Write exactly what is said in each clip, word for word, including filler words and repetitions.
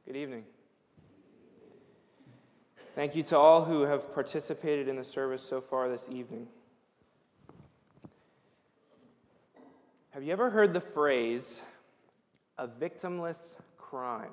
Good evening. Thank you to all who have participated in the service so far this evening. Have you ever heard the phrase, a victimless crime?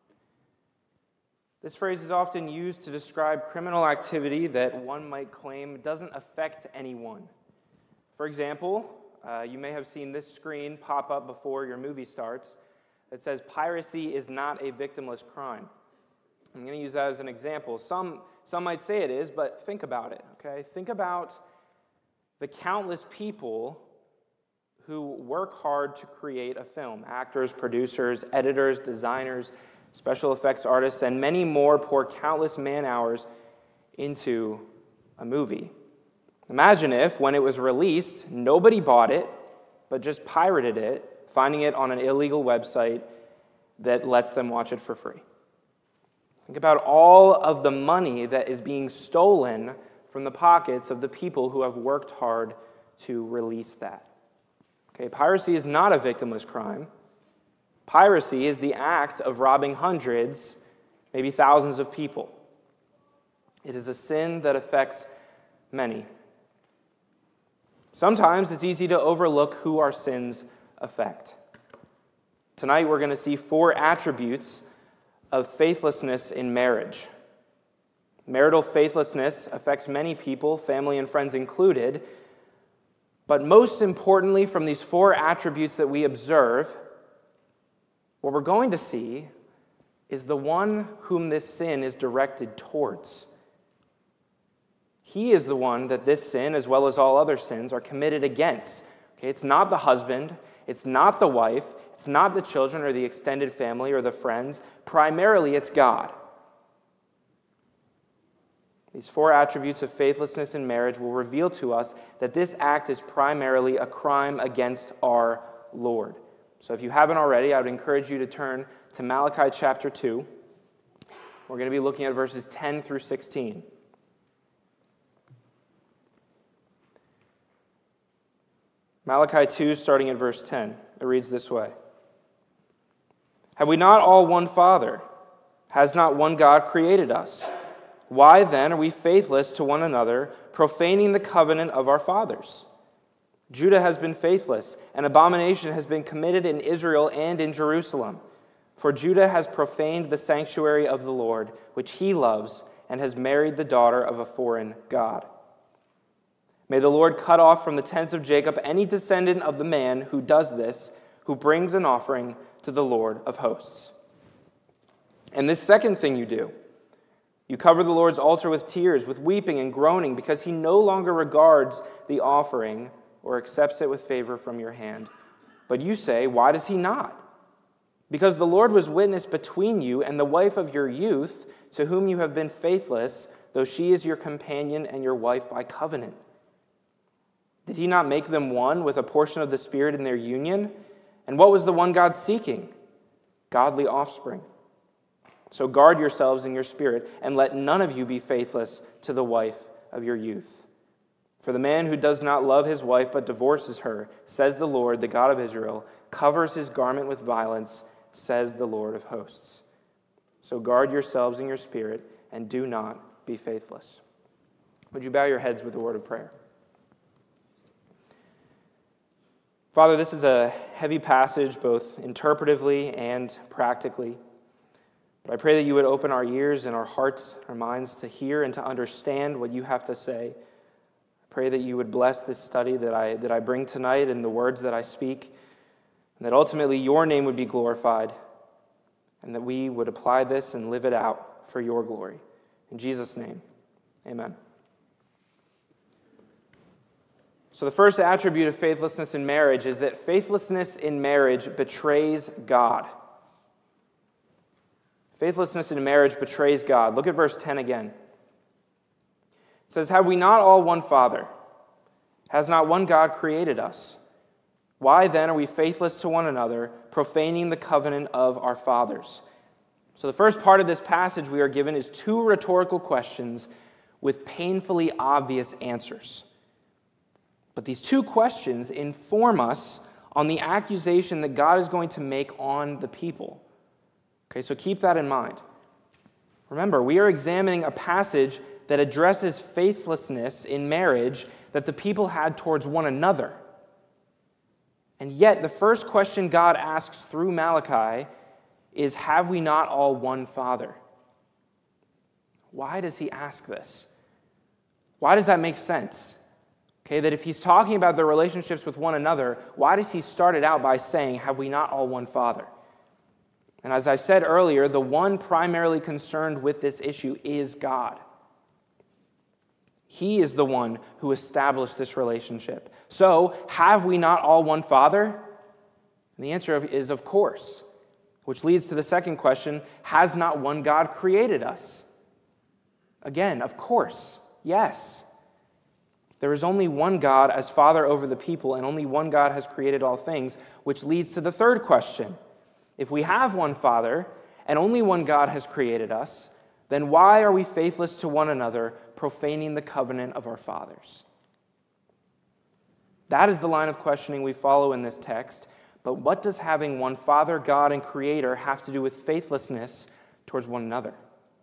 This phrase is often used to describe criminal activity that one might claim doesn't affect anyone. For example, uh, you may have seen this screen pop up before your movie starts that says piracy is not a victimless crime. I'm going to use that as an example. Some, some might say it is, but think about it, okay? Think about the countless people who work hard to create a film. Actors, producers, editors, designers, special effects artists, and many more pour countless man-hours into a movie. Imagine if, when it was released, nobody bought it, but just pirated it, finding it on an illegal website that lets them watch it for free. Think about all of the money that is being stolen from the pockets of the people who have worked hard to release that. Okay, piracy is not a victimless crime. Piracy is the act of robbing hundreds, maybe thousands of people. It is a sin that affects many. Sometimes it's easy to overlook who our sins affect. Tonight we're going to see four attributes of faithlessness in marriage. Marital faithlessness affects many people, family and friends included, but most importantly, from these four attributes that we observe, what we're going to see is the one whom this sin is directed towards. He is the one that this sin, as well as all other sins, are committed against. Okay, it's not the husband, it's not the wife, it's not the children or the extended family or the friends. Primarily, it's God. These four attributes of faithlessness in marriage will reveal to us that this act is primarily a crime against our Lord. So if you haven't already, I would encourage you to turn to Malachi chapter two. We're going to be looking at verses ten through sixteen. Malachi two, starting at verse ten. It reads this way. Have we not all one Father? Has not one God created us? Why then are we faithless to one another, profaning the covenant of our fathers? Judah has been faithless, and abomination has been committed in Israel and in Jerusalem. For Judah has profaned the sanctuary of the Lord, which he loves, and has married the daughter of a foreign god. May the Lord cut off from the tents of Jacob any descendant of the man who does this, who brings an offering to the Lord of hosts. And this second thing you do, you cover the Lord's altar with tears, with weeping and groaning, because he no longer regards the offering or accepts it with favor from your hand. But you say, why does he not? Because the Lord was witness between you and the wife of your youth, to whom you have been faithless, though she is your companion and your wife by covenant. Did he not make them one with a portion of the Spirit in their union? And what was the one God seeking? Godly offspring. So guard yourselves in your spirit, and let none of you be faithless to the wife of your youth. For the man who does not love his wife but divorces her, says the Lord, the God of Israel, covers his garment with violence, says the Lord of hosts. So guard yourselves in your spirit, and do not be faithless. Would you bow your heads with a word of prayer? Father, this is a heavy passage, both interpretively and practically. But I pray that you would open our ears and our hearts, our minds to hear and to understand what you have to say. I pray that you would bless this study that I, that I bring tonight and the words that I speak, and that ultimately your name would be glorified, and that we would apply this and live it out for your glory. In Jesus' name, amen. So the first attribute of faithlessness in marriage is that faithlessness in marriage betrays God. Faithlessness in marriage betrays God. Look at verse ten again. It says, have we not all one Father? Has not one God created us? Why then are we faithless to one another, profaning the covenant of our fathers? So the first part of this passage we are given is two rhetorical questions with painfully obvious answers. But these two questions inform us on the accusation that God is going to make on the people. Okay, so keep that in mind. Remember, we are examining a passage that addresses faithlessness in marriage that the people had towards one another. And yet, the first question God asks through Malachi is, have we not all one Father? Why does he ask this? Why does that make sense? Okay, that if he's talking about their relationships with one another, why does he start it out by saying, have we not all one Father? And as I said earlier, the one primarily concerned with this issue is God. He is the one who established this relationship. So, have we not all one Father? And the answer is, of course. Which leads to the second question, has not one God created us? Again, of course, yes. There is only one God as Father over the people, and only one God has created all things, which leads to the third question. If we have one Father, and only one God has created us, then why are we faithless to one another, profaning the covenant of our fathers? That is the line of questioning we follow in this text. But what does having one Father, God, and Creator have to do with faithlessness towards one another?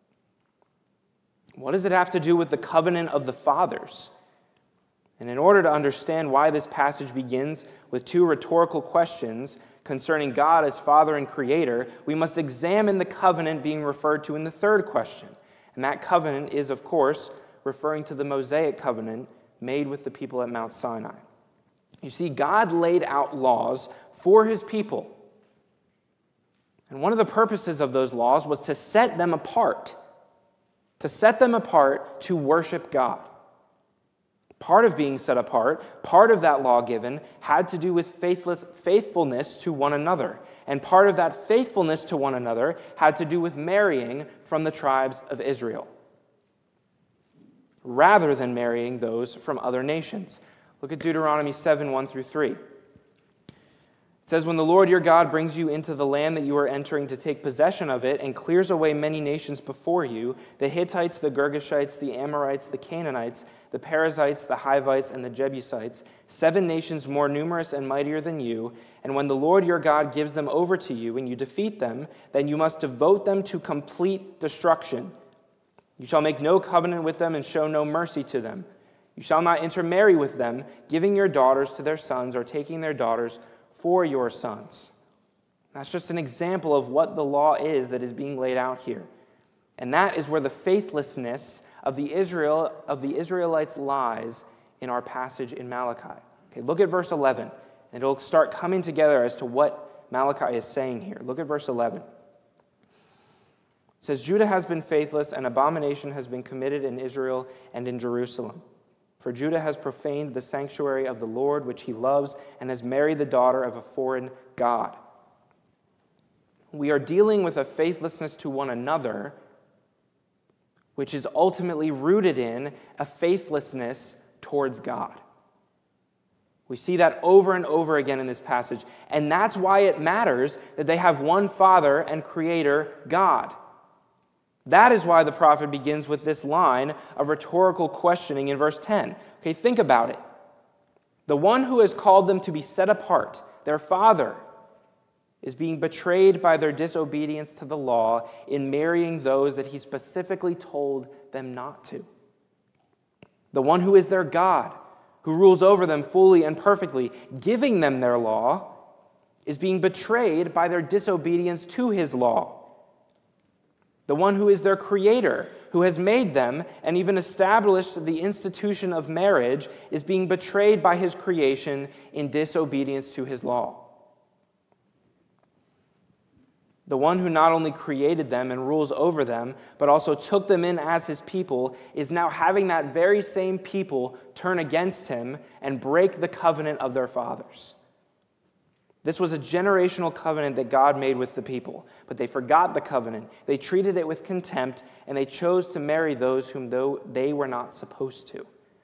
What does it have to do with the covenant of the fathers? And in order to understand why this passage begins with two rhetorical questions concerning God as Father and Creator, we must examine the covenant being referred to in the third question. And that covenant is, of course, referring to the Mosaic covenant made with the people at Mount Sinai. You see, God laid out laws for his people. And one of the purposes of those laws was to set them apart, to set them apart to worship God. Part of being set apart, part of that law given, had to do with faithless, faithfulness to one another. And part of that faithfulness to one another had to do with marrying from the tribes of Israel, rather than marrying those from other nations. Look at Deuteronomy seven, one through three. It says, when the Lord your God brings you into the land that you are entering to take possession of it and clears away many nations before you, the Hittites, the Girgashites, the Amorites, the Canaanites, the Perizzites, the Hivites, and the Jebusites, seven nations more numerous and mightier than you, and when the Lord your God gives them over to you and you defeat them, then you must devote them to complete destruction. You shall make no covenant with them and show no mercy to them. You shall not intermarry with them, giving your daughters to their sons or taking their daughters for your sons. That's just an example of what the law is that is being laid out here. And that is where the faithlessness of the Israel of the Israelites lies in our passage in Malachi. Okay, look at verse eleven, and it'll start coming together as to what Malachi is saying here. Look at verse eleven. It says, Judah has been faithless, and abomination has been committed in Israel and in Jerusalem. For Judah has profaned the sanctuary of the Lord, which he loves, and has married the daughter of a foreign god. We are dealing with a faithlessness to one another, which is ultimately rooted in a faithlessness towards God. We see that over and over again in this passage. And that's why it matters that they have one Father and Creator, God. That is why the prophet begins with this line of rhetorical questioning in verse ten. Okay, think about it. The one who has called them to be set apart, their Father, is being betrayed by their disobedience to the law in marrying those that he specifically told them not to. The one who is their God, who rules over them fully and perfectly, giving them their law, is being betrayed by their disobedience to his law. The one who is their Creator, who has made them and even established the institution of marriage, is being betrayed by his creation in disobedience to his law. The one who not only created them and rules over them, but also took them in as his people, is now having that very same people turn against him and break the covenant of their fathers. This was a generational covenant that God made with the people, but they forgot the covenant. They treated it with contempt, and they chose to marry those whom though they were not supposed to.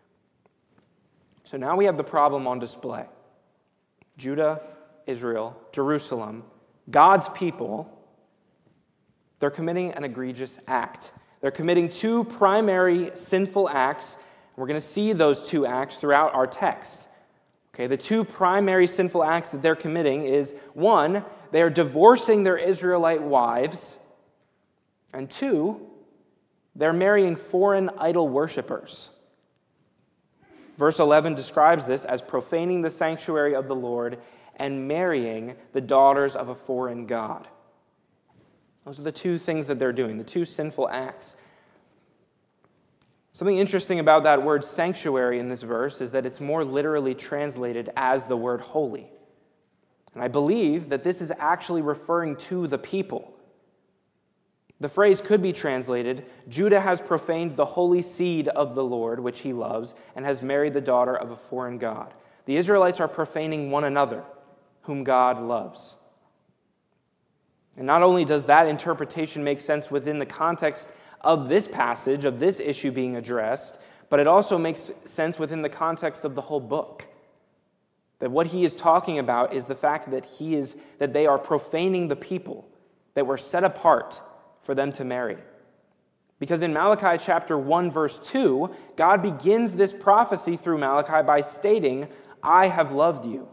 So now we have the problem on display. Judah, Israel, Jerusalem, God's people, they're committing an egregious act. They're committing two primary sinful acts. We're going to see those two acts throughout our text. Okay, the two primary sinful acts that they're committing is, one, they are divorcing their Israelite wives, and two, they're marrying foreign idol worshipers. Verse eleven describes this as profaning the sanctuary of the Lord and marrying the daughters of a foreign god. Those are the two things that they're doing, the two sinful acts. Something interesting about that word sanctuary in this verse is that it's more literally translated as the word holy. And I believe that this is actually referring to the people. The phrase could be translated, Judah has profaned the holy seed of the Lord, which he loves, and has married the daughter of a foreign god. The Israelites are profaning one another, whom God loves. And not only does that interpretation make sense within the context of this passage, of this issue being addressed, but it also makes sense within the context of the whole book. That what he is talking about is the fact that he is that they are profaning the people that were set apart for them to marry. Because in Malachi chapter one, verse two, God begins this prophecy through Malachi by stating, I have loved you.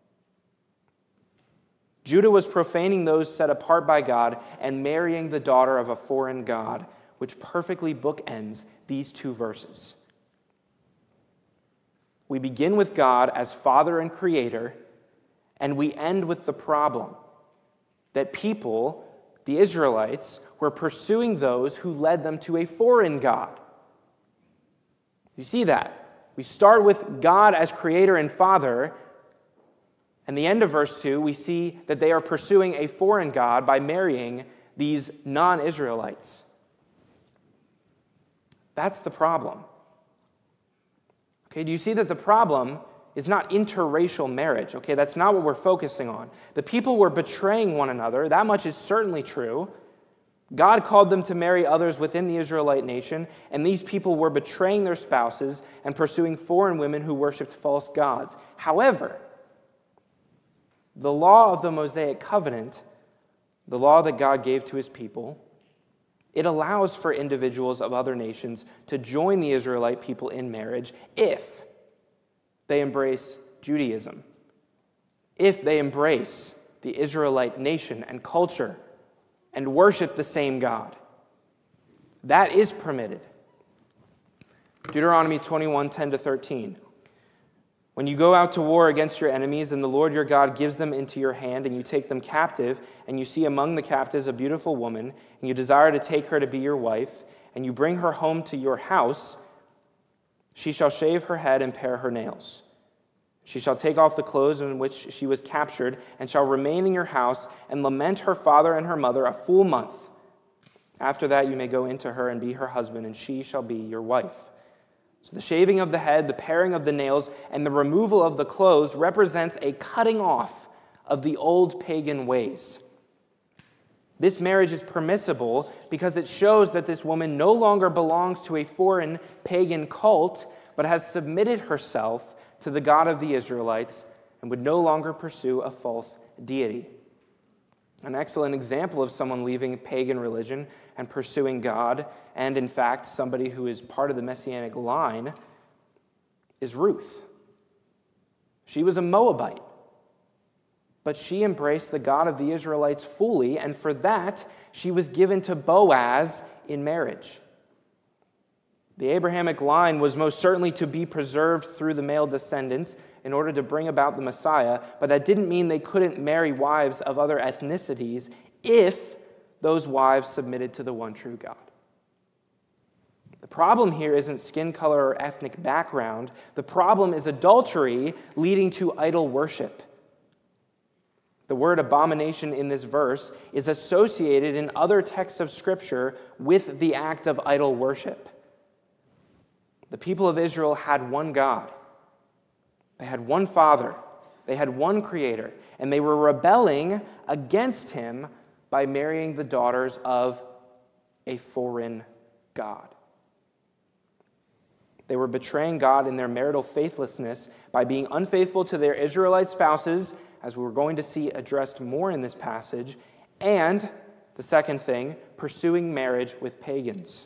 Judah was profaning those set apart by God and marrying the daughter of a foreign god, which perfectly bookends these two verses. We begin with God as Father and Creator, and we end with the problem that people, the Israelites, were pursuing those who led them to a foreign god. You see that? We start with God as Creator and Father, and the end of verse two, we see that they are pursuing a foreign god by marrying these non-Israelites. That's the problem. Okay, do you see that the problem is not interracial marriage? Okay, that's not what we're focusing on. The people were betraying one another. That much is certainly true. God called them to marry others within the Israelite nation, and these people were betraying their spouses and pursuing foreign women who worshiped false gods. However, the law of the Mosaic covenant, the law that God gave to his people, it allows for individuals of other nations to join the Israelite people in marriage if they embrace Judaism, if they embrace the Israelite nation and culture and worship the same God. That is permitted. Deuteronomy twenty-one, ten to thirteen. When you go out to war against your enemies, and the Lord your God gives them into your hand, and you take them captive, and you see among the captives a beautiful woman, and you desire to take her to be your wife, and you bring her home to your house, she shall shave her head and pare her nails. She shall take off the clothes in which she was captured, and shall remain in your house, and lament her father and her mother a full month. After that you may go into her and be her husband, and she shall be your wife. So the shaving of the head, the paring of the nails, and the removal of the clothes represents a cutting off of the old pagan ways. This marriage is permissible because it shows that this woman no longer belongs to a foreign pagan cult, but has submitted herself to the God of the Israelites and would no longer pursue a false deity. An excellent example of someone leaving pagan religion and pursuing God, and in fact, somebody who is part of the Messianic line, is Ruth. She was a Moabite, but she embraced the God of the Israelites fully, and for that, she was given to Boaz in marriage. The Abrahamic line was most certainly to be preserved through the male descendants in order to bring about the Messiah, but that didn't mean they couldn't marry wives of other ethnicities if those wives submitted to the one true God. The problem here isn't skin color or ethnic background. The problem is adultery leading to idol worship. The word abomination in this verse is associated in other texts of Scripture with the act of idol worship. The people of Israel had one God. They had one Father. They had one Creator. And they were rebelling against him by marrying the daughters of a foreign god. They were betraying God in their marital faithlessness by being unfaithful to their Israelite spouses, as we're going to see addressed more in this passage, and, the second thing, pursuing marriage with pagans,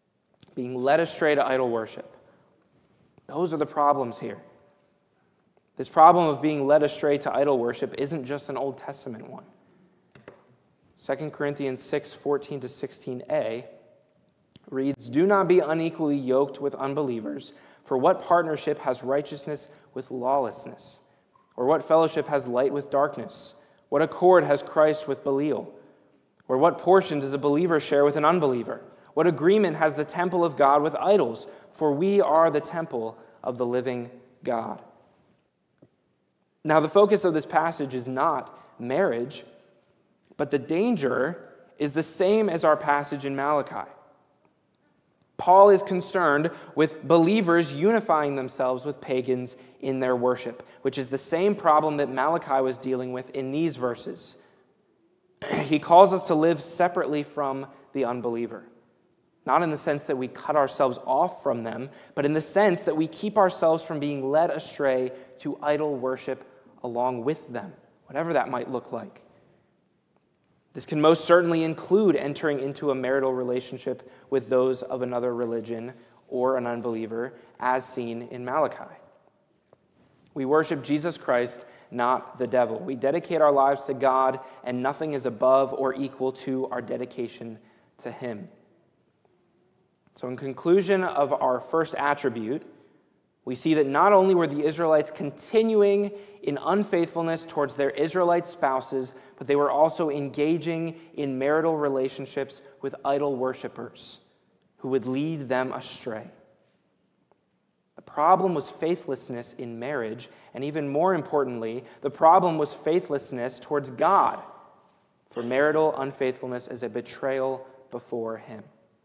being led astray to idol worship. Those are the problems here. This problem of being led astray to idol worship isn't just an Old Testament one. Second Corinthians six, fourteen to sixteen a reads, "Do not be unequally yoked with unbelievers, for what partnership has righteousness with lawlessness? Or what fellowship has light with darkness? What accord has Christ with Belial? Or what portion does a believer share with an unbeliever? What agreement has the temple of God with idols? For we are the temple of the living God." Now, the focus of this passage is not marriage, but the danger is the same as our passage in Malachi. Paul is concerned with believers unifying themselves with pagans in their worship, which is the same problem that Malachi was dealing with in these verses. He calls us to live separately from the unbeliever, not in the sense that we cut ourselves off from them, but in the sense that we keep ourselves from being led astray to idol worship along with them, whatever that might look like. This can most certainly include entering into a marital relationship with those of another religion or an unbeliever, as seen in Malachi. We worship Jesus Christ, not the devil. We dedicate our lives to God, and nothing is above or equal to our dedication to Him. So in conclusion of our first attribute, we see that not only were the Israelites continuing in unfaithfulness towards their Israelite spouses, but they were also engaging in marital relationships with idol worshipers who would lead them astray. The problem was faithlessness in marriage, and even more importantly, the problem was faithlessness towards God, for marital unfaithfulness is a betrayal before Him.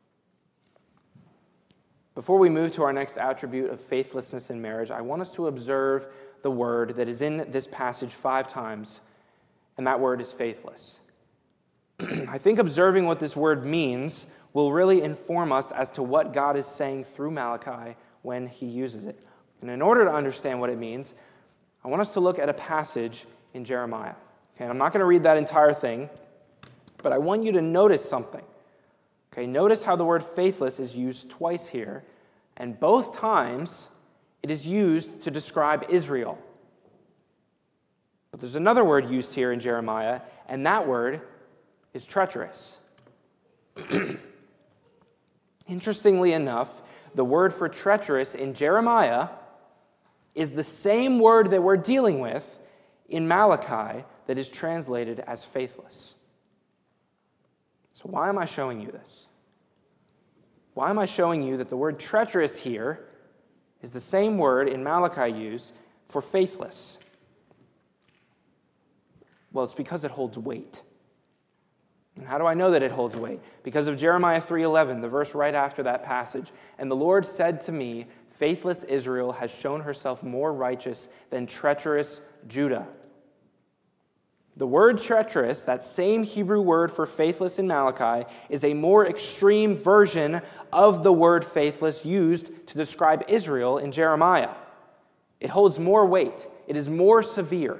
Before we move to our next attribute of faithlessness in marriage, I want us to observe the word that is in this passage five times, and that word is faithless. I think observing what this word means will really inform us as to what God is saying through Malachi when He uses it. And in order to understand what it means, I want us to look at a passage in Jeremiah. Okay, I'm not going to read that entire thing, but I want you to notice something. Okay, notice how the word faithless is used twice here, and both times it is used to describe Israel. But there's another word used here in Jeremiah, and that word is treacherous. Interestingly enough, the word for treacherous in Jeremiah is the same word that we're dealing with in Malachi that is translated as faithless. So why am I showing you this? Why am I showing you that the word treacherous here is the same word in Malachi used for faithless? Well, it's because it holds weight. And how do I know that it holds weight? Because of Jeremiah three eleven, the verse right after that passage. "And the Lord said to me, faithless Israel has shown herself more righteous than treacherous Judah." The word treacherous, that same Hebrew word for faithless in Malachi, is a more extreme version of the word faithless used to describe Israel in Jeremiah. It holds more weight. It is more severe.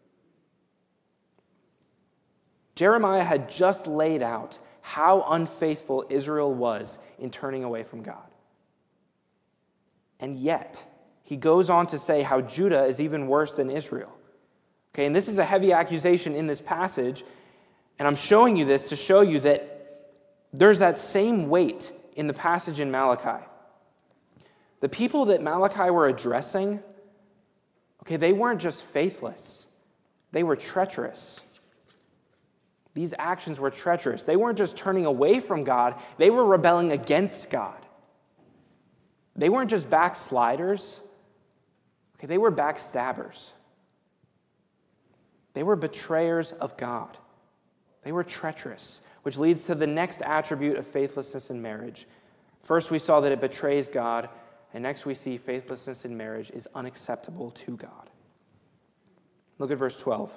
Jeremiah had just laid out how unfaithful Israel was in turning away from God. And yet, he goes on to say how Judah is even worse than Israel. Okay, and this is a heavy accusation in this passage, and I'm showing you this to show you that there's that same weight in the passage in Malachi. The people that Malachi were addressing, okay, they weren't just faithless, they were treacherous. These actions were treacherous. They weren't just turning away from God, they were rebelling against God. They weren't just backsliders, okay, they were backstabbers. They were betrayers of God. They were treacherous, which leads to the next attribute of faithlessness in marriage. First, we saw that it betrays God, and next we see faithlessness in marriage is unacceptable to God. Look at verse twelve.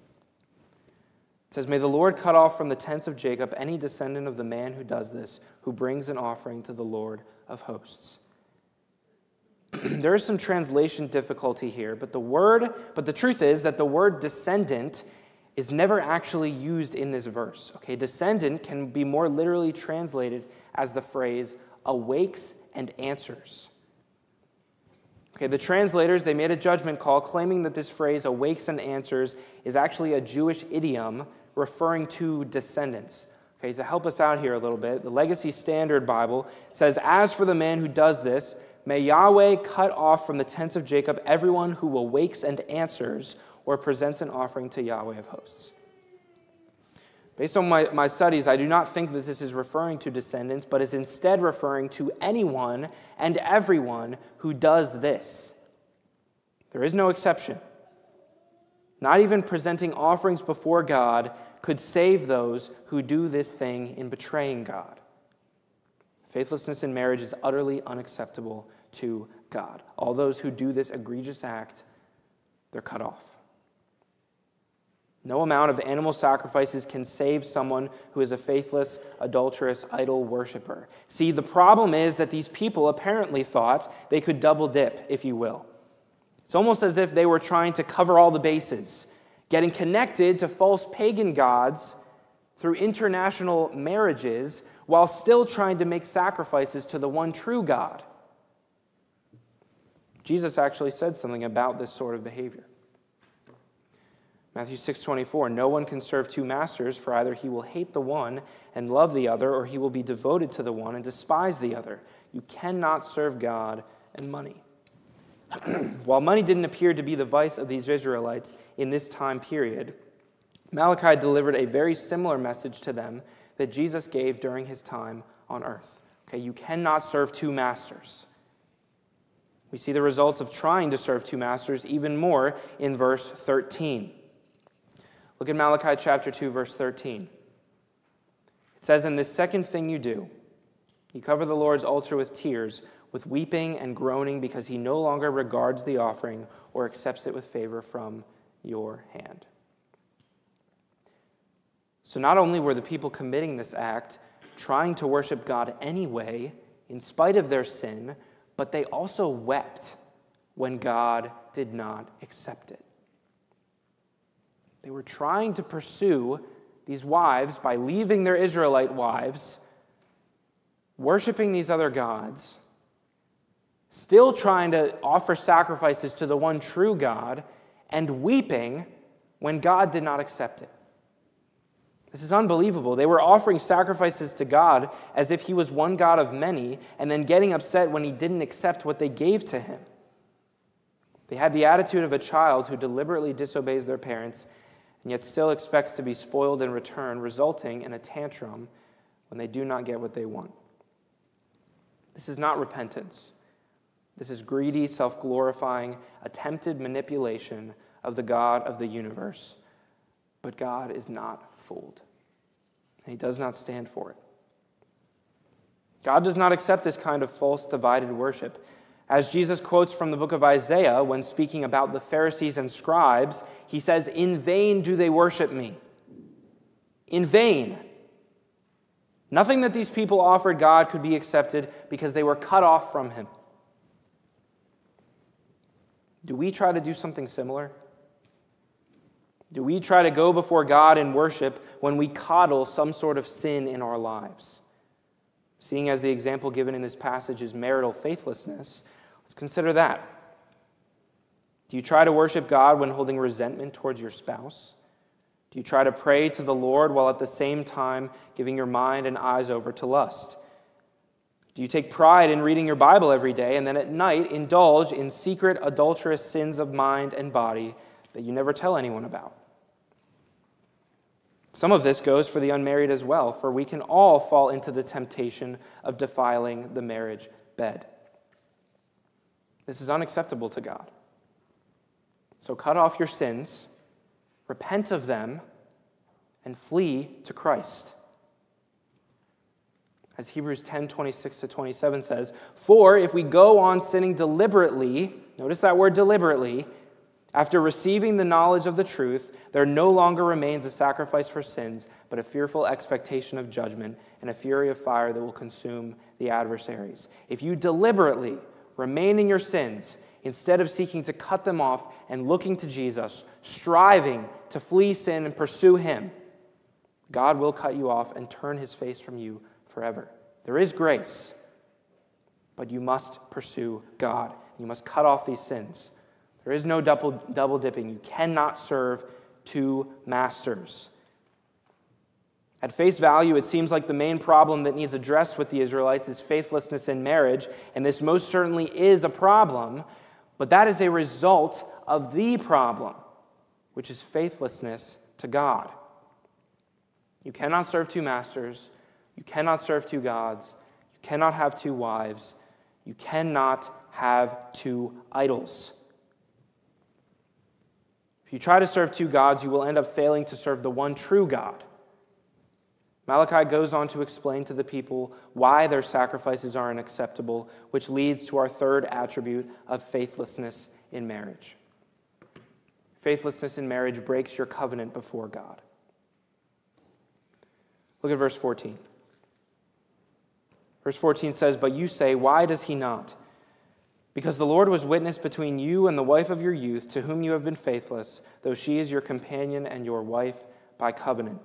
It says, "May the Lord cut off from the tents of Jacob any descendant of the man who does this, who brings an offering to the Lord of hosts." There is some translation difficulty here, but the word, but the truth is that the word descendant is never actually used in this verse. Okay, descendant can be more literally translated as the phrase awakes and answers. Okay, the translators, they made a judgment call claiming that this phrase, awakes and answers, is actually a Jewish idiom referring to descendants. Okay, to help us out here a little bit, the Legacy Standard Bible says, "As for the man who does this, may Yahweh cut off from the tents of Jacob everyone who awakes and answers or presents an offering to Yahweh of hosts." Based on my, my studies, I do not think that this is referring to descendants, but is instead referring to anyone and everyone who does this. There is no exception. Not even presenting offerings before God could save those who do this thing in betraying God. Faithlessness in marriage is utterly unacceptable to God. All those who do this egregious act, they're cut off. No amount of animal sacrifices can save someone who is a faithless, adulterous, idol worshiper. See, the problem is that these people apparently thought they could double dip, if you will. It's almost as if they were trying to cover all the bases, getting connected to false pagan gods through international marriages while still trying to make sacrifices to the one true God. Jesus actually said something about this sort of behavior. Matthew six twenty-four, "No one can serve two masters, for either he will hate the one and love the other, or he will be devoted to the one and despise the other. You cannot serve God and money." While money didn't appear to be the vice of these Israelites in this time period, Malachi delivered a very similar message to them that Jesus gave during his time on earth. Okay, you cannot serve two masters. We see the results of trying to serve two masters even more in verse thirteen. Look at Malachi chapter two, verse thirteen. It says, "And this second thing you do, you cover the Lord's altar with tears, with weeping and groaning, because he no longer regards the offering or accepts it with favor from your hand." So not only were the people committing this act trying to worship God anyway, in spite of their sin, but they also wept when God did not accept it. They were trying to pursue these wives by leaving their Israelite wives, worshiping these other gods, still trying to offer sacrifices to the one true God, and weeping when God did not accept it. This is unbelievable. They were offering sacrifices to God as if he was one God of many, and then getting upset when he didn't accept what they gave to him. They had the attitude of a child who deliberately disobeys their parents and yet still expects to be spoiled in return, resulting in a tantrum when they do not get what they want. This is not repentance. This is greedy, self-glorifying, attempted manipulation of the God of the universe. But God is not fooled, and he does not stand for it. God does not accept this kind of false, divided worship. As Jesus quotes from the book of Isaiah when speaking about the Pharisees and scribes, he says, "In vain do they worship me." In vain. Nothing that these people offered God could be accepted because they were cut off from him. Do we try to do something similar? Do we try to go before God in worship when we coddle some sort of sin in our lives? Seeing as the example given in this passage is marital faithlessness, let's consider that. Do you try to worship God when holding resentment towards your spouse? Do you try to pray to the Lord while at the same time giving your mind and eyes over to lust? Do you take pride in reading your Bible every day and then at night indulge in secret adulterous sins of mind and body that you never tell anyone about? Some of this goes for the unmarried as well, for we can all fall into the temptation of defiling the marriage bed. This is unacceptable to God. So cut off your sins, repent of them, and flee to Christ. As Hebrews ten, twenty-six to twenty-seven says, "For if we go on sinning deliberately," notice that word deliberately, "after receiving the knowledge of the truth, there no longer remains a sacrifice for sins, but a fearful expectation of judgment and a fury of fire that will consume the adversaries." If you deliberately remain in your sins, instead of seeking to cut them off and looking to Jesus, striving to flee sin and pursue him, God will cut you off and turn his face from you forever. There is grace, but you must pursue God. You must cut off these sins. There is no double, double dipping. You cannot serve two masters. At face value, it seems like the main problem that needs addressed with the Israelites is faithlessness in marriage, and this most certainly is a problem, but that is a result of the problem, which is faithlessness to God. You cannot serve two masters. You cannot serve two gods. You cannot have two wives. You cannot have two idols. If you try to serve two gods, you will end up failing to serve the one true God. Malachi goes on to explain to the people why their sacrifices are unacceptable, which leads to our third attribute of faithlessness in marriage. Faithlessness in marriage breaks your covenant before God. Look at verse fourteen. Verse fourteen says, "But you say, why does he not? Because the Lord was witness between you and the wife of your youth, to whom you have been faithless, though she is your companion and your wife by covenant."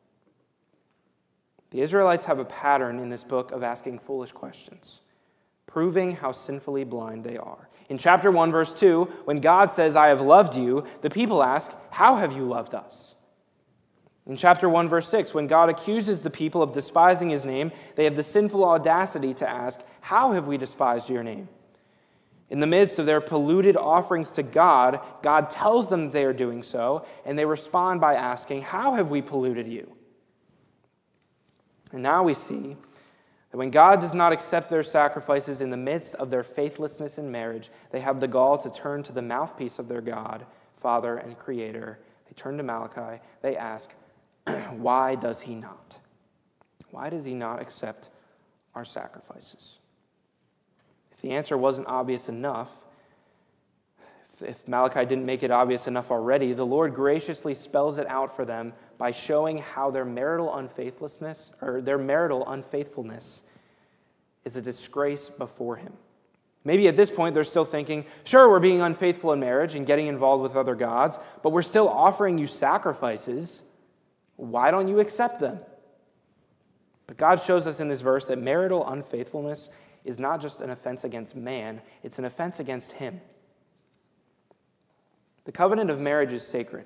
The Israelites have a pattern in this book of asking foolish questions, proving how sinfully blind they are. In chapter one, verse two, when God says, "I have loved you," the people ask, "How have you loved us?" In chapter one, verse six, when God accuses the people of despising his name, they have the sinful audacity to ask, "How have we despised your name?" In the midst of their polluted offerings to God, God tells them they are doing so, and they respond by asking, "How have we polluted you?" And now we see that when God does not accept their sacrifices in the midst of their faithlessness in marriage, they have the gall to turn to the mouthpiece of their God, Father and Creator. They turn to Malachi. They ask, why does he not? Why does he not accept our sacrifices? If the answer wasn't obvious enough, if Malachi didn't make it obvious enough already, the Lord graciously spells it out for them by showing how their marital unfaithfulness or their marital unfaithfulness is a disgrace before him. Maybe at this point they're still thinking, sure, we're being unfaithful in marriage and getting involved with other gods, but we're still offering you sacrifices. Why don't you accept them? But God shows us in this verse that marital unfaithfulness is not just an offense against man, it's an offense against him. The covenant of marriage is sacred.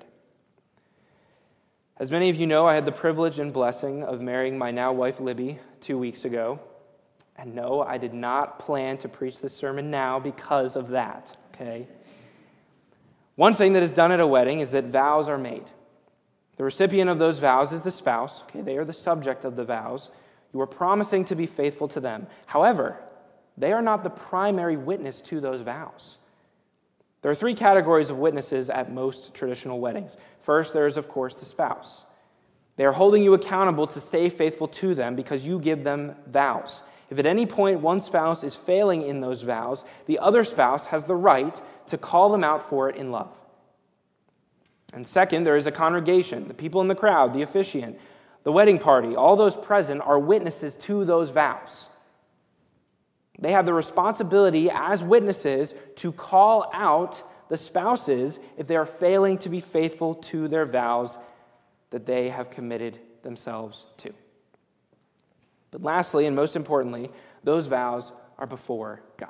As many of you know, I had the privilege and blessing of marrying my now wife, Libby, two weeks ago. And no, I did not plan to preach this sermon now because of that, okay? One thing that is done at a wedding is that vows are made. The recipient of those vows is the spouse. Okay, they are the subject of the vows. You are promising to be faithful to them. However, they are not the primary witness to those vows. There are three categories of witnesses at most traditional weddings. First, there is, of course, the spouse. They are holding you accountable to stay faithful to them because you give them vows. If at any point one spouse is failing in those vows, the other spouse has the right to call them out for it in love. And second, there is a congregation, the people in the crowd, the officiant, the wedding party. All those present are witnesses to those vows. They have the responsibility as witnesses to call out the spouses if they are failing to be faithful to their vows that they have committed themselves to. But lastly, and most importantly, those vows are before God.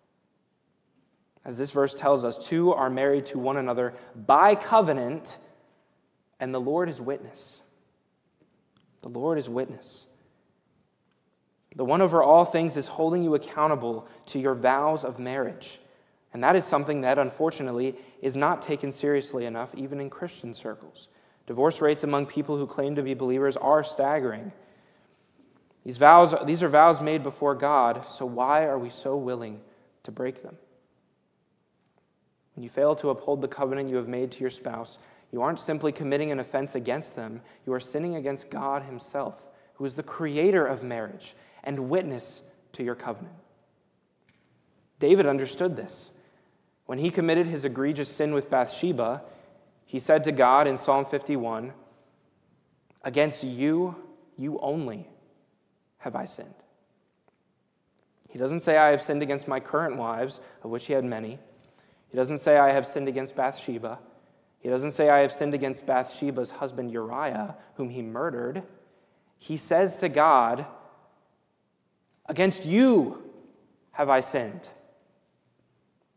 As this verse tells us, two are married to one another by covenant, and the Lord is witness. The Lord is witness. The one over all things is holding you accountable to your vows of marriage. And that is something that, unfortunately, is not taken seriously enough, even in Christian circles. Divorce rates among people who claim to be believers are staggering. These vows, these are vows made before God, so why are we so willing to break them? When you fail to uphold the covenant you have made to your spouse, you aren't simply committing an offense against them, you are sinning against God himself, who is the creator of marriage and witness to your covenant. David understood this. When he committed his egregious sin with Bathsheba, he said to God in Psalm fifty-one, "Against you, you only have I sinned." He doesn't say, "I have sinned against my current wives," of which he had many. He doesn't say, "I have sinned against Bathsheba." He doesn't say, "I have sinned against Bathsheba's husband Uriah, whom he murdered." He says to God, "Against you have I sinned."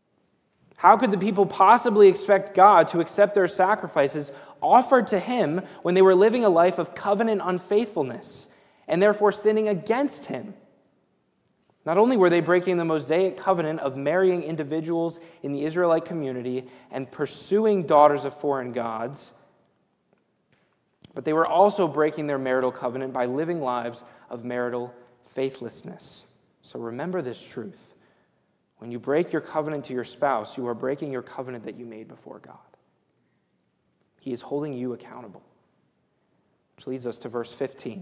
How could the people possibly expect God to accept their sacrifices offered to him when they were living a life of covenant unfaithfulness and therefore sinning against him? Not only were they breaking the Mosaic covenant of marrying individuals in the Israelite community and pursuing daughters of foreign gods, but they were also breaking their marital covenant by living lives of marital faithlessness. So remember this truth. When you break your covenant to your spouse, you are breaking your covenant that you made before God. He is holding you accountable. Which leads us to verse fifteen.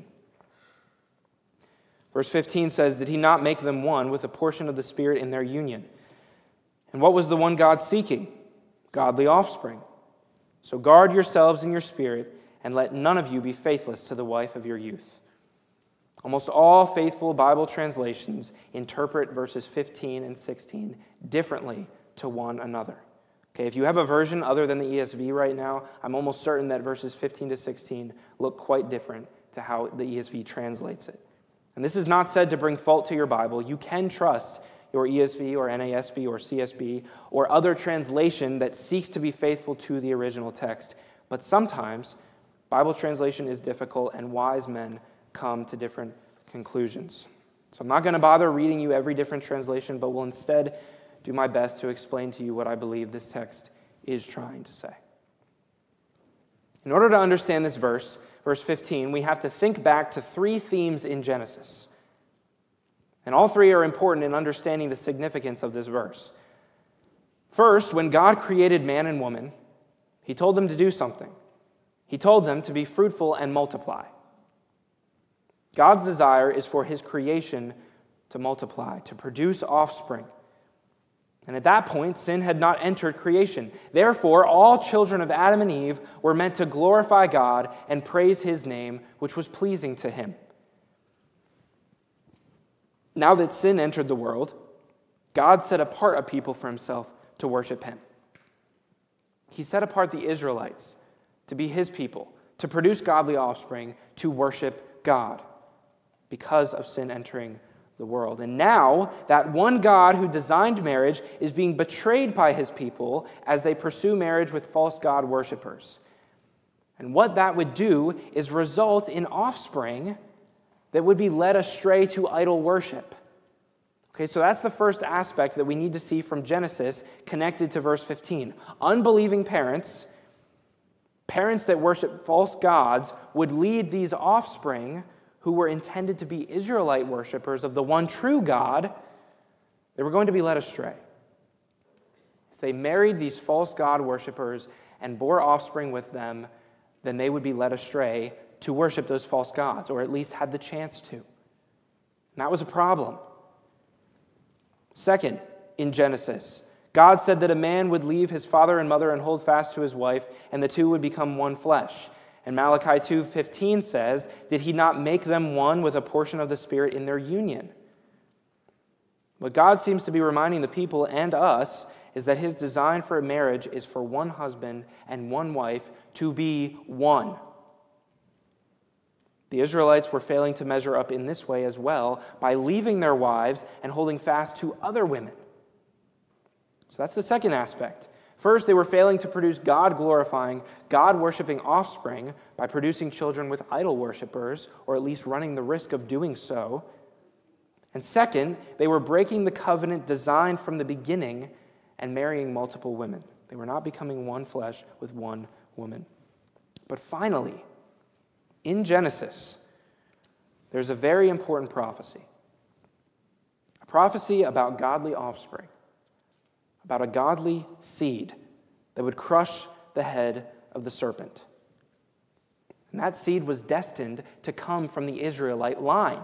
Verse fifteen says, "Did he not make them one with a portion of the Spirit in their union? And what was the one God seeking? Godly offspring. So guard yourselves in your spirit, and let none of you be faithless to the wife of your youth." Almost all faithful Bible translations interpret verses fifteen and sixteen differently to one another. Okay, if you have a version other than the E S V right now, I'm almost certain that verses fifteen to sixteen look quite different to how the E S V translates it. And this is not said to bring fault to your Bible. You can trust your E S V or N A S B or C S B or other translation that seeks to be faithful to the original text. But sometimes Bible translation is difficult, and wise men come to different conclusions. So I'm not going to bother reading you every different translation, but will instead do my best to explain to you what I believe this text is trying to say. In order to understand this verse, verse fifteen, we have to think back to three themes in Genesis. And all three are important in understanding the significance of this verse. First, when God created man and woman, he told them to do something. He told them to be fruitful and multiply. God's desire is for his creation to multiply, to produce offspring. And at that point, sin had not entered creation. Therefore, all children of Adam and Eve were meant to glorify God and praise his name, which was pleasing to him. Now that sin entered the world, God set apart a people for himself to worship him. He set apart the Israelites to be his people, to produce godly offspring, to worship God, because of sin entering the world. And now, that one God who designed marriage is being betrayed by his people as they pursue marriage with false God worshipers. And what that would do is result in offspring that would be led astray to idol worship. Okay, so that's the first aspect that we need to see from Genesis connected to verse fifteen. Unbelieving parents, parents that worship false gods, would lead these offspring who were intended to be Israelite worshipers of the one true God. They were going to be led astray. If they married these false God worshipers and bore offspring with them, then they would be led astray to worship those false gods, or at least had the chance to. And that was a problem. Second, in Genesis, God said that a man would leave his father and mother and hold fast to his wife, and the two would become one flesh. And Malachi two fifteen says, "Did he not make them one with a portion of the Spirit in their union?" What God seems to be reminding the people and us is that his design for a marriage is for one husband and one wife to be one. The Israelites were failing to measure up in this way as well by leaving their wives and holding fast to other women. So that's the second aspect. First, they were failing to produce God-glorifying, God-worshiping offspring by producing children with idol worshipers, or at least running the risk of doing so. And second, they were breaking the covenant designed from the beginning and marrying multiple women. They were not becoming one flesh with one woman. But finally, in Genesis, there's a very important prophecy. A prophecy about godly offspring, about a godly seed that would crush the head of the serpent. And that seed was destined to come from the Israelite line,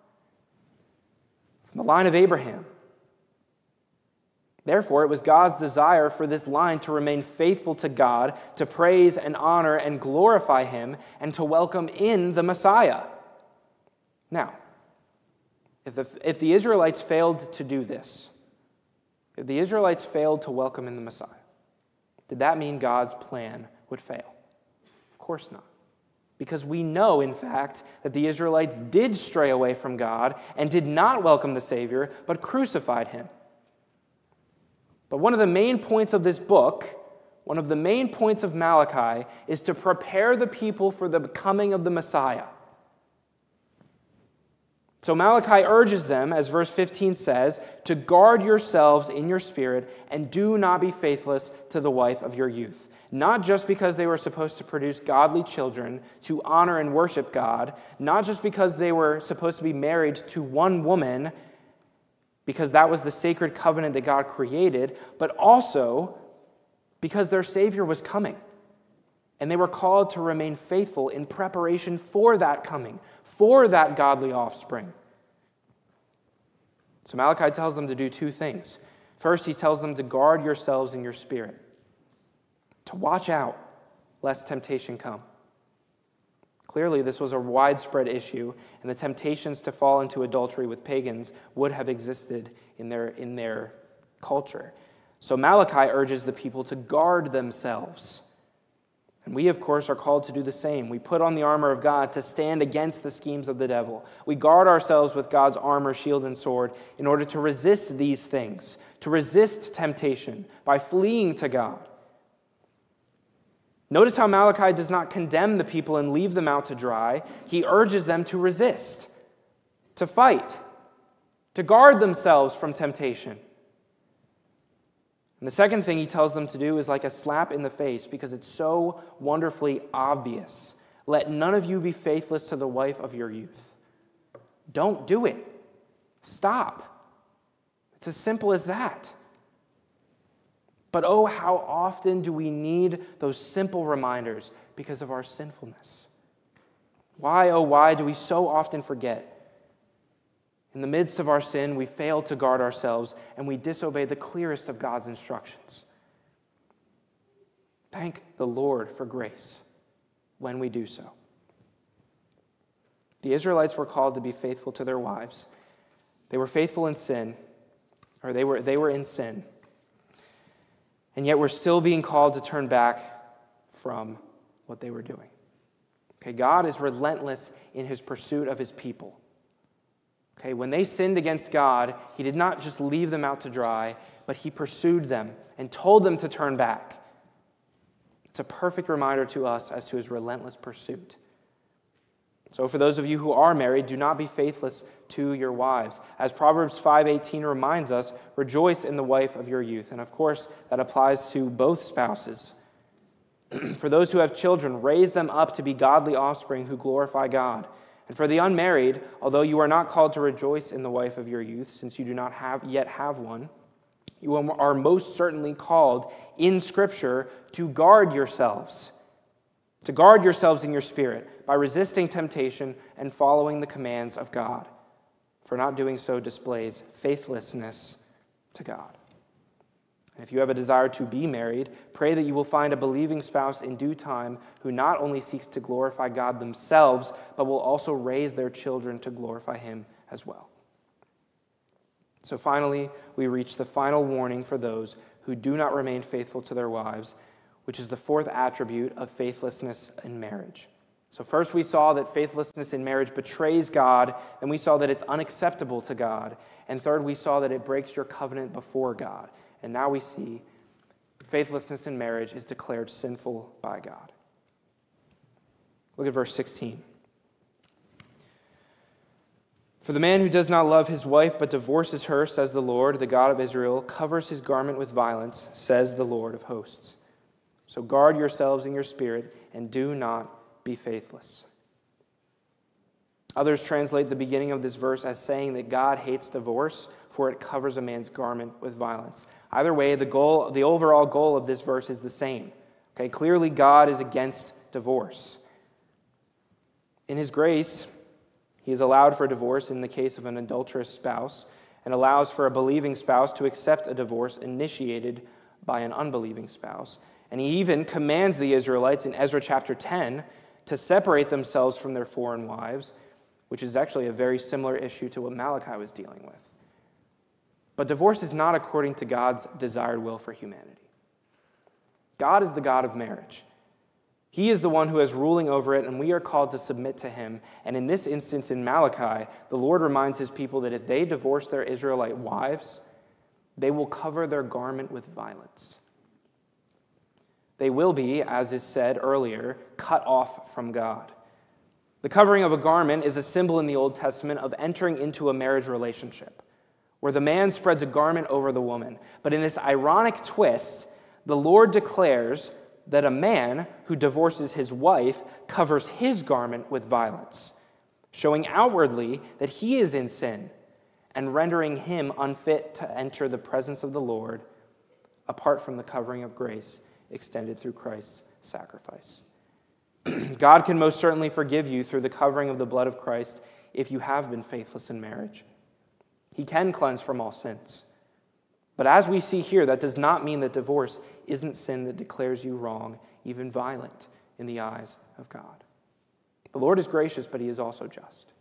from the line of Abraham. Therefore, it was God's desire for this line to remain faithful to God, to praise and honor and glorify him, and to welcome in the Messiah. Now, if the, if the Israelites failed to do this, if the Israelites failed to welcome in the Messiah, did that mean God's plan would fail? Of course not. Because we know, in fact, that the Israelites did stray away from God and did not welcome the Savior, but crucified him. But one of the main points of this book, one of the main points of Malachi, is to prepare the people for the coming of the Messiah. So Malachi urges them, as verse fifteen says, to guard yourselves in your spirit and do not be faithless to the wife of your youth. Not just because they were supposed to produce godly children to honor and worship God, not just because they were supposed to be married to one woman, because that was the sacred covenant that God created, but also because their Savior was coming. And they were called to remain faithful in preparation for that coming, for that godly offspring. So Malachi tells them to do two things. First, he tells them to guard yourselves in your spirit, to watch out lest temptation come. Clearly, this was a widespread issue, and the temptations to fall into adultery with pagans would have existed in their, in their culture. So Malachi urges the people to guard themselves. And we, of course, are called to do the same. We put on the armor of God to stand against the schemes of the devil. We guard ourselves with God's armor, shield, and sword in order to resist these things, to resist temptation by fleeing to God. Notice how Malachi does not condemn the people and leave them out to dry. He urges them to resist, to fight, to guard themselves from temptation. And the second thing he tells them to do is like a slap in the face because it's so wonderfully obvious. Let none of you be faithless to the wife of your youth. Don't do it. Stop. It's as simple as that. But oh, how often do we need those simple reminders because of our sinfulness? Why, oh, why do we so often forget? In the midst of our sin, we fail to guard ourselves and we disobey the clearest of God's instructions. Thank the Lord for grace when we do so. The Israelites were called to be faithful to their wives. They were faithful in sin, or they were, they were in sin. And yet we're still being called to turn back from what they were doing. Okay, God is relentless in his pursuit of his people. Okay, when they sinned against God, he did not just leave them out to dry, but he pursued them and told them to turn back. It's a perfect reminder to us as to his relentless pursuit. So for those of you who are married, do not be faithless to your wives. As Proverbs five eighteen reminds us, rejoice in the wife of your youth. And of course, that applies to both spouses. For those who have children, raise them up to be godly offspring who glorify God. And for the unmarried, although you are not called to rejoice in the wife of your youth, since you do not have yet have one, you are most certainly called in Scripture to guard yourselves, to guard yourselves in your spirit by resisting temptation and following the commands of God. For not doing so displays faithlessness to God. And if you have a desire to be married, pray that you will find a believing spouse in due time who not only seeks to glorify God themselves, but will also raise their children to glorify him as well. So finally, we reach the final warning for those who do not remain faithful to their wives, which is the fourth attribute of faithlessness in marriage. So first we saw that faithlessness in marriage betrays God, then we saw that it's unacceptable to God, and third we saw that it breaks your covenant before God. And now we see faithlessness in marriage is declared sinful by God. Look at verse sixteen. For the man who does not love his wife but divorces her, says the Lord, the God of Israel, covers his garment with violence, says the Lord of hosts. So guard yourselves in your spirit and do not be faithless. Others translate the beginning of this verse as saying that God hates divorce, for it covers a man's garment with violence. Either way, the goal, the overall goal of this verse is the same. Okay, clearly God is against divorce. In his grace, he has allowed for divorce in the case of an adulterous spouse and allows for a believing spouse to accept a divorce initiated by an unbelieving spouse. And he even commands the Israelites in Ezra chapter ten to separate themselves from their foreign wives, which is actually a very similar issue to what Malachi was dealing with. But divorce is not according to God's desired will for humanity. God is the God of marriage. He is the one who is ruling over it, and we are called to submit to him. And in this instance in Malachi, the Lord reminds his people that if they divorce their Israelite wives, They will cover their garment with violence. They will be, as is said earlier, cut off from God. The covering of a garment is a symbol in the Old Testament of entering into a marriage relationship, where the man spreads a garment over the woman. But in this ironic twist, the Lord declares that a man who divorces his wife covers his garment with violence, showing outwardly that he is in sin and rendering him unfit to enter the presence of the Lord apart from the covering of grace extended through Christ's sacrifice. God can most certainly forgive you through the covering of the blood of Christ if you have been faithless in marriage. He can cleanse from all sins. But as we see here, that does not mean that divorce isn't sin that declares you wrong, even violent, in the eyes of God. The Lord is gracious, but he is also just.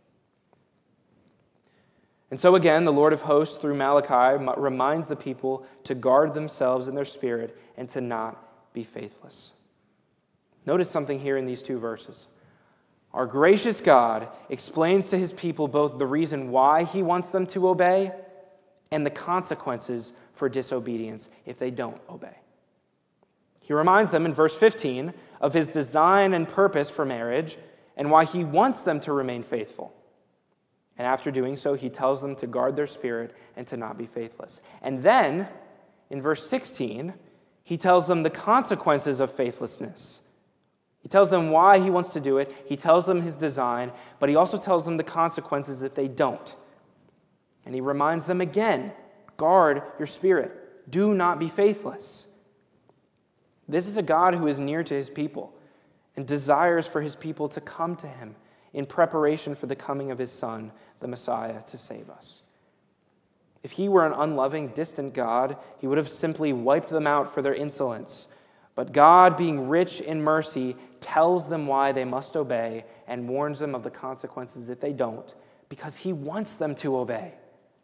And so again, the Lord of hosts, through Malachi, reminds the people to guard themselves in their spirit and to not be faithless. Notice something here in these two verses. Our gracious God explains to his people both the reason why he wants them to obey and the consequences for disobedience if they don't obey. He reminds them in verse fifteen of his design and purpose for marriage and why he wants them to remain faithful. And after doing so, he tells them to guard their spirit and to not be faithless. And then, in verse sixteen, he tells them the consequences of faithlessness. He tells them why he wants to do it. He tells them his design, but he also tells them the consequences if they don't. And he reminds them again, guard your spirit. Do not be faithless. This is a God who is near to his people and desires for his people to come to him in preparation for the coming of his Son, the Messiah, to save us. If he were an unloving, distant God, he would have simply wiped them out for their insolence. But God, being rich in mercy, tells them why they must obey and warns them of the consequences if they don't, because he wants them to obey.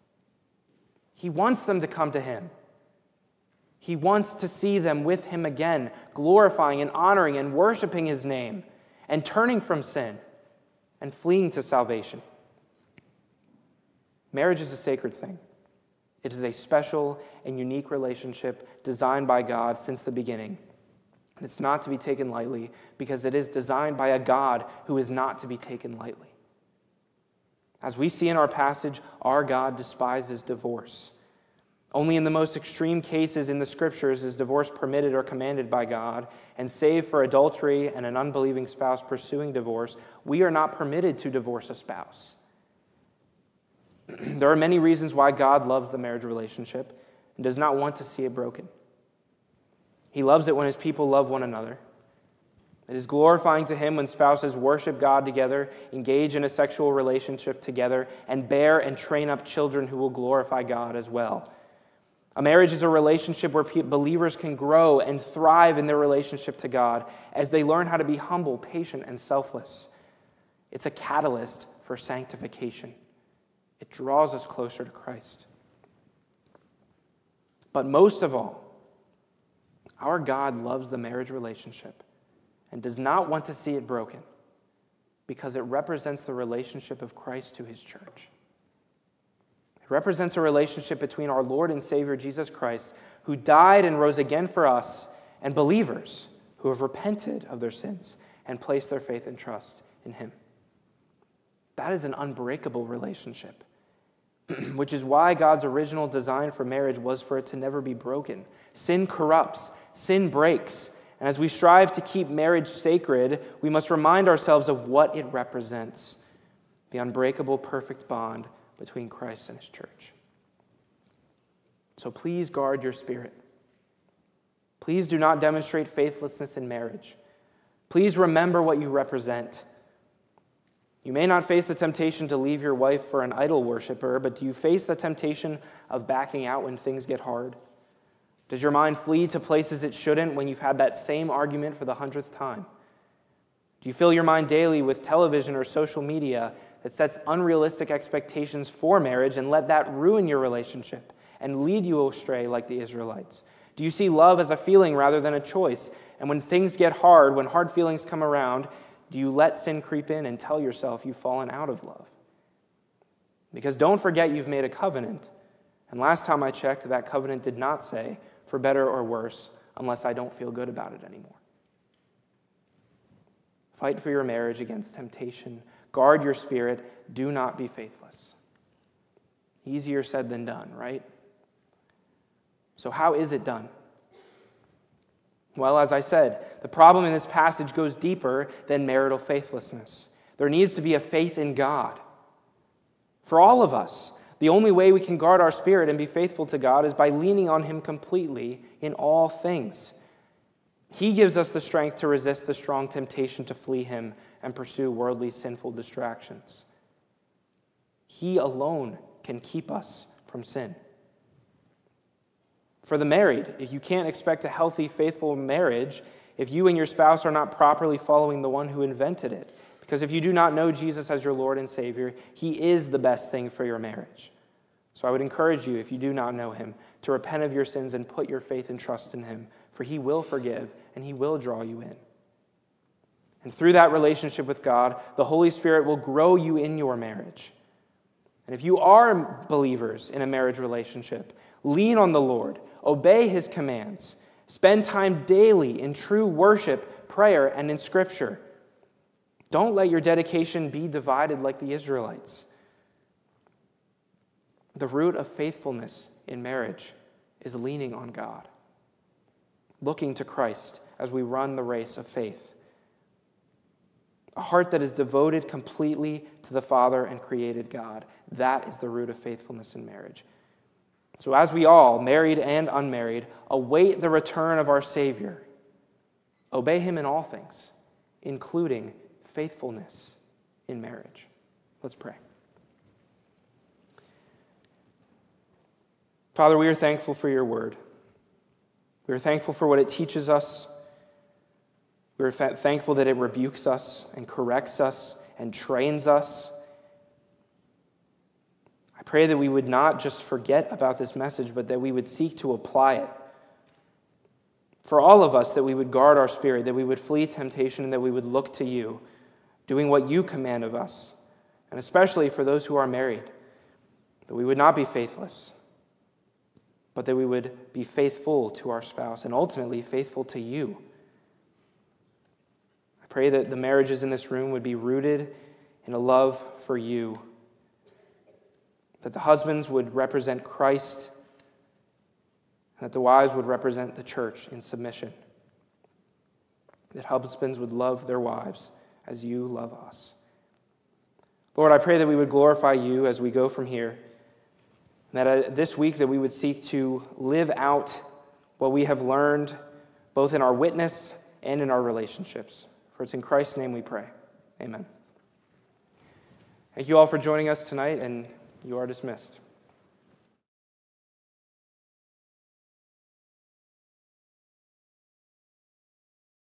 He wants them to come to him. He wants to see them with him again, glorifying and honoring and worshiping his name and turning from sin and fleeing to salvation. Marriage is a sacred thing. It is a special and unique relationship designed by God since the beginning. And it's not to be taken lightly because it is designed by a God who is not to be taken lightly. As we see in our passage, our God despises divorce. Only in the most extreme cases in the Scriptures is divorce permitted or commanded by God, and save for adultery and an unbelieving spouse pursuing divorce, we are not permitted to divorce a spouse. There are many reasons why God loves the marriage relationship and does not want to see it broken. He loves it when his people love one another. It is glorifying to him when spouses worship God together, engage in a sexual relationship together, and bear and train up children who will glorify God as well. A marriage is a relationship where believers can grow and thrive in their relationship to God as they learn how to be humble, patient, and selfless. It's a catalyst for sanctification. It draws us closer to Christ. But most of all, our God loves the marriage relationship and does not want to see it broken because it represents the relationship of Christ to his church. It represents a relationship between our Lord and Savior Jesus Christ, who died and rose again for us, and believers who have repented of their sins and placed their faith and trust in him. That is an unbreakable relationship, which is why God's original design for marriage was for it to never be broken. Sin corrupts, sin breaks, and as we strive to keep marriage sacred, we must remind ourselves of what it represents, the unbreakable, perfect bond between Christ and his church. So please guard your spirit. Please do not demonstrate faithlessness in marriage. Please remember what you represent. You may not face the temptation to leave your wife for an idol worshiper, but do you face the temptation of backing out when things get hard? Does your mind flee to places it shouldn't when you've had that same argument for the hundredth time? Do you fill your mind daily with television or social media that sets unrealistic expectations for marriage and let that ruin your relationship and lead you astray like the Israelites? Do you see love as a feeling rather than a choice? And when things get hard, when hard feelings come around, do you let sin creep in and tell yourself you've fallen out of love? Because don't forget you've made a covenant, And last time I checked, that covenant did not say, for better or worse, unless I don't feel good about it anymore. Fight for your marriage against temptation. Guard your spirit. Do not be faithless. Easier said than done, right? So how is it done? Well, as I said, the problem in this passage goes deeper than marital faithlessness. There needs to be a faith in God. For all of us, the only way we can guard our spirit and be faithful to God is by leaning on Him completely in all things. He gives us the strength to resist the strong temptation to flee Him and pursue worldly, sinful distractions. He alone can keep us from sin. For the married, if you can't expect a healthy, faithful marriage if you and your spouse are not properly following the one who invented it. Because if you do not know Jesus as your Lord and Savior, He is the best thing for your marriage. So I would encourage you, if you do not know Him, to repent of your sins and put your faith and trust in Him, for He will forgive and He will draw you in. And through that relationship with God, the Holy Spirit will grow you in your marriage. And if you are believers in a marriage relationship, lean on the Lord, obey His commands, spend time daily in true worship, prayer, and in Scripture. Don't let your dedication be divided like the Israelites. The root of faithfulness in marriage is leaning on God, looking to Christ as we run the race of faith. A heart that is devoted completely to the Father and created God. That is the root of faithfulness in marriage. So as we all, married and unmarried, await the return of our Savior, obey Him in all things, including faithfulness in marriage. Let's pray. Father, we are thankful for your word. We are thankful for what it teaches us. We are fa- thankful that it rebukes us and corrects us and trains us. I pray that we would not just forget about this message, but that we would seek to apply it. For all of us, that we would guard our spirit, that we would flee temptation, and that we would look to you, doing what you command of us. And especially for those who are married, that we would not be faithless, but that we would be faithful to our spouse and ultimately faithful to you. I pray that the marriages in this room would be rooted in a love for you, that the husbands would represent Christ, and that the wives would represent the church in submission, that husbands would love their wives as you love us. Lord, I pray that we would glorify you as we go from here, and that uh, this week that we would seek to live out what we have learned, both in our witness and in our relationships. For it's in Christ's name we pray. Amen. Thank you all for joining us tonight, and you are dismissed.